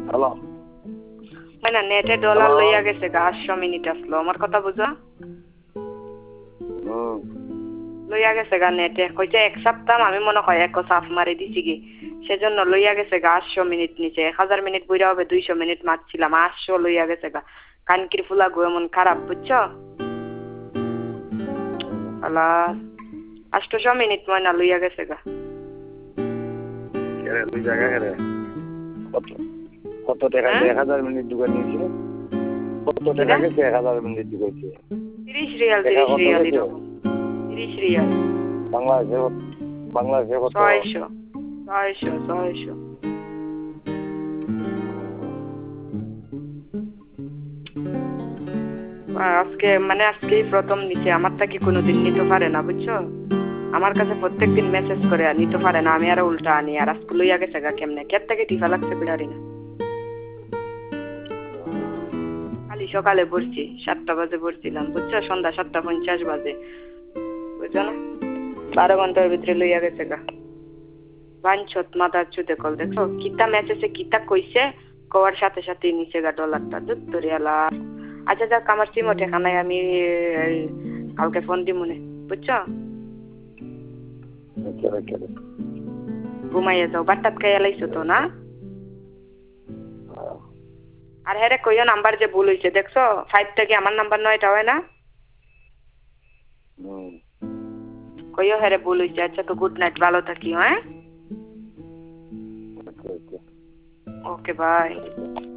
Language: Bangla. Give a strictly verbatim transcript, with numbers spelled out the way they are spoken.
হ্যালো মানে নেটে ডলার লইয়া গেছে গা আটশো মিনিট আসলো আমার কথা বুঝো লইয়া গেছে গা নেটে কইছে এক সপ্তাহ আমি মনে হয় এক সাফ মারি দিছি কি সেজন্য লইয়া গেছে গা আটশো মিনিট নিচে এক হাজার মিনিট বইরা হবে দুইশো মিনিট মারছিলাম আটশো লইয়া গেছে গা কানকির ফুলা গো এমন খারাপ বুঝছো আলা আটশো মিনিট ময়না লইয়া গেছে গা কেরে দুই জায়গা কেরে কত কত টাকা এক হাজার মিনিট ঢুকে নিয়েছে কত টাকা গেছে এক হাজার মিনিট ঢুকেছে তিরিশ রিয়াল তিরিশ রিয়াল এরকম তিরিশ রিয়াল বাংলাদেশে বাংলাদেশে কত ছয়শো ছয়শো ছয়শো আজকে মানে আজকেই প্রথম নিচে আমারটা কি কোনোদিন নিতে পারে না বুঝছো আমার কাছে প্রত্যেকদিন মেসেজ করে নিতে পারে না আমি আরো উল্টা আনি আর আজকে লইয়া গেছে গা কেমনে কে থেকে টিফা লাগছে বিড়ারি না কালি সকালে পড়ছি সাতটা বাজে পড়ছিলাম বুঝছো সন্ধ্যা সাতটা পঞ্চাশ বাজে বুঝছো না বারো ঘন্টার ভিতরে লইয়া গেছে গা বাঞ্ছত মাথার চুদে কল দেখো কিতা মেসেজে কিতা কইছে কোয়ার সাথে সাথে নিচে গা ডলারটা দুধ ধরিয়ালা আচ্ছা যাক আমার সিম ওঠে খানায় আমি কালকে ফোন দিব মনে বুঝছো ঘুমাইয়া যাও বাট্টাত খাইয়া লাইছো তো না আর হ্যাঁ রে কইও নাম্বার যে ভুল হয়েছে দেখছো ফাইভ থেকে আমার নাম্বার নয় এটা হয় না কইও হ্যাঁ রে ভুল হয়েছে আচ্ছা তো গুড নাইট ভালো থাকি হ্যাঁ ওকে বাই